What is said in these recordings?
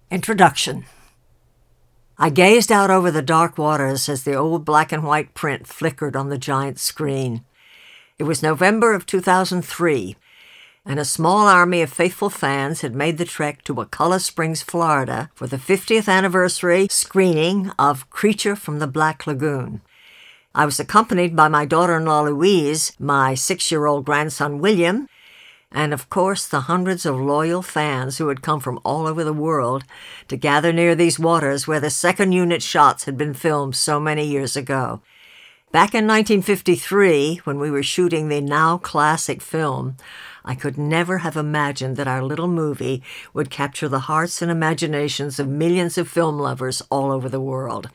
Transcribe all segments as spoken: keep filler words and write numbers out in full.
Introduction. I gazed out over the dark waters as the old black and white print flickered on the giant screen. It was November of two thousand three, and a small army of faithful fans had made the trek to Wakulla Springs, Florida, for the fiftieth anniversary screening of Creature from the Black Lagoon. I was accompanied by my daughter-in-law Louise, my six-year-old grandson William, and of course the hundreds of loyal fans who had come from all over the world to gather near these waters where the second unit shots had been filmed so many years ago. Back in nineteen fifty-three, when we were shooting the now classic film, I could never have imagined that our little movie would capture the hearts and imaginations of millions of film lovers all over the world.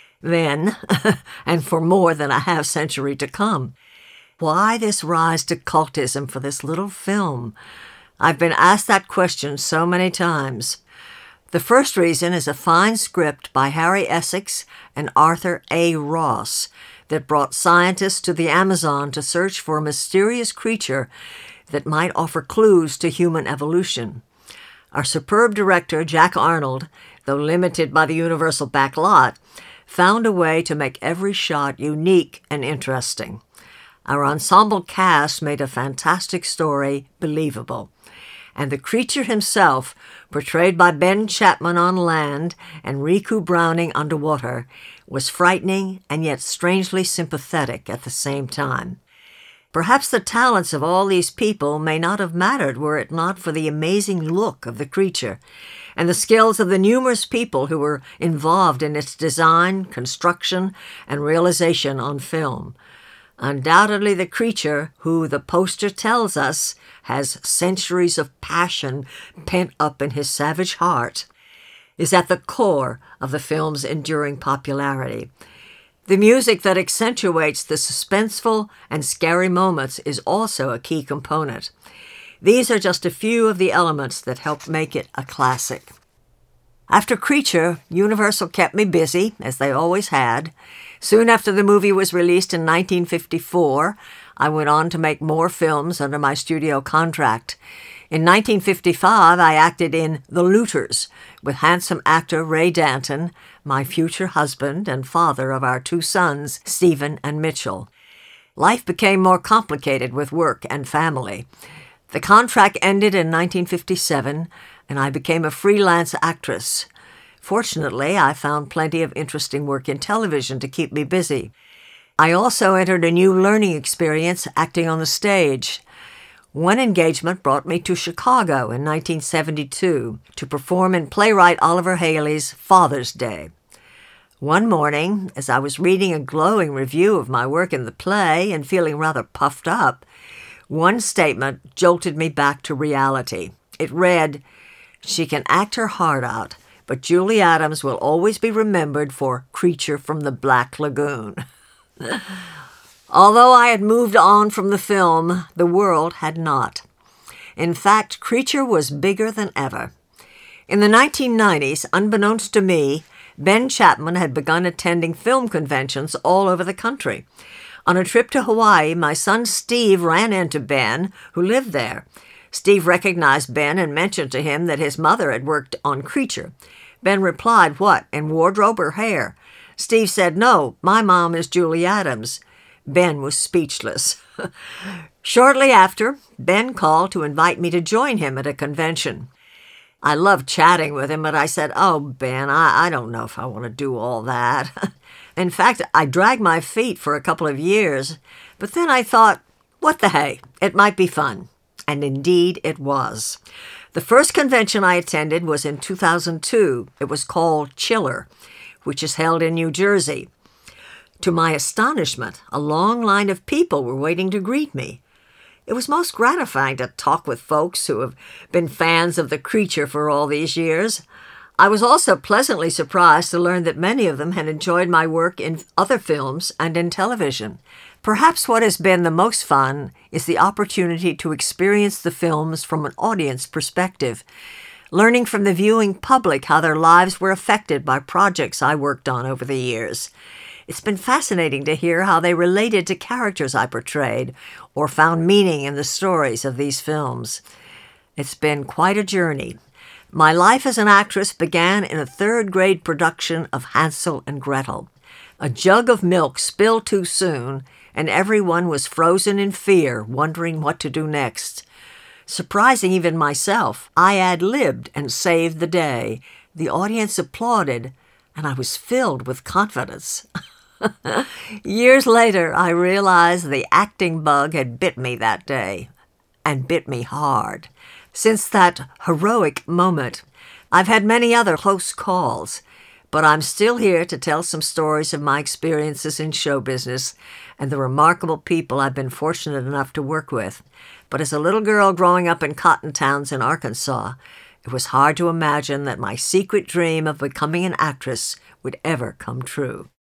Then, and for more than a half century to come. Why this rise to cultism for this little film? I've been asked that question so many times. The first reason is a fine script by Harry Essex and Arthur A. Ross that brought scientists to the Amazon to search for a mysterious creature that might offer clues to human evolution. Our superb director, Jack Arnold, though limited by the Universal back lot, found a way to make every shot unique and interesting. Our ensemble cast made a fantastic story believable, and the creature himself, portrayed by Ben Chapman on land and Riku Browning underwater, was frightening and yet strangely sympathetic at the same time. Perhaps the talents of all these people may not have mattered were it not for the amazing look of the creature and the skills of the numerous people who were involved in its design, construction, and realization on film. Undoubtedly the creature, who the poster tells us has centuries of passion pent up in his savage heart, is at the core of the film's enduring popularity. The music that accentuates the suspenseful and scary moments is also a key component. These are just a few of the elements that help make it a classic. After Creature, Universal kept me busy, as they always had. Soon after the movie was released in nineteen fifty-four, I went on to make more films under my studio contract. In nineteen fifty-five, I acted in The Looters with handsome actor Ray Danton, my future husband and father of our two sons, Stephen and Mitchell. Life became more complicated with work and family. The contract ended in nineteen fifty-seven, and I became a freelance actress. Fortunately, I found plenty of interesting work in television to keep me busy. I also entered a new learning experience acting on the stage. One engagement brought me to Chicago in nineteen seventy-two to perform in playwright Oliver Haley's Father's Day. One morning, as I was reading a glowing review of my work in the play and feeling rather puffed up, one statement jolted me back to reality. It read, "She can act her heart out, but Julie Adams will always be remembered for Creature from the Black Lagoon." Although I had moved on from the film, the world had not. In fact, Creature was bigger than ever. In the nineteen nineties, unbeknownst to me, Ben Chapman had begun attending film conventions all over the country. On a trip to Hawaii, my son Steve ran into Ben, who lived there. Steve recognized Ben and mentioned to him that his mother had worked on Creature. Ben replied, "What, in wardrobe or hair?" Steve said, "No, my mom is Julie Adams." Ben was speechless. Shortly after, Ben called to invite me to join him at a convention. I loved chatting with him, but I said, "Oh, Ben, I, I don't know if I want to do all that." In fact, I dragged my feet for a couple of years, but then I thought, what the hey, it might be fun. And indeed it was. The first convention I attended was in two thousand two. It was called Chiller, which is held in New Jersey. To my astonishment, a long line of people were waiting to greet me. It was most gratifying to talk with folks who have been fans of the creature for all these years. I was also pleasantly surprised to learn that many of them had enjoyed my work in other films and in television. Perhaps what has been the most fun is the opportunity to experience the films from an audience perspective, learning from the viewing public how their lives were affected by projects I worked on over the years. It's been fascinating to hear how they related to characters I portrayed or found meaning in the stories of these films. It's been quite a journey. My life as an actress began in a third-grade production of Hansel and Gretel. A jug of milk spilled too soon, and everyone was frozen in fear, wondering what to do next. Surprising even myself, I ad-libbed and saved the day. The audience applauded, and I was filled with confidence. Years later, I realized the acting bug had bit me that day, and bit me hard. Since that heroic moment, I've had many other close calls, but I'm still here to tell some stories of my experiences in show business and the remarkable people I've been fortunate enough to work with. But as a little girl growing up in cotton towns in Arkansas, it was hard to imagine that my secret dream of becoming an actress would ever come true.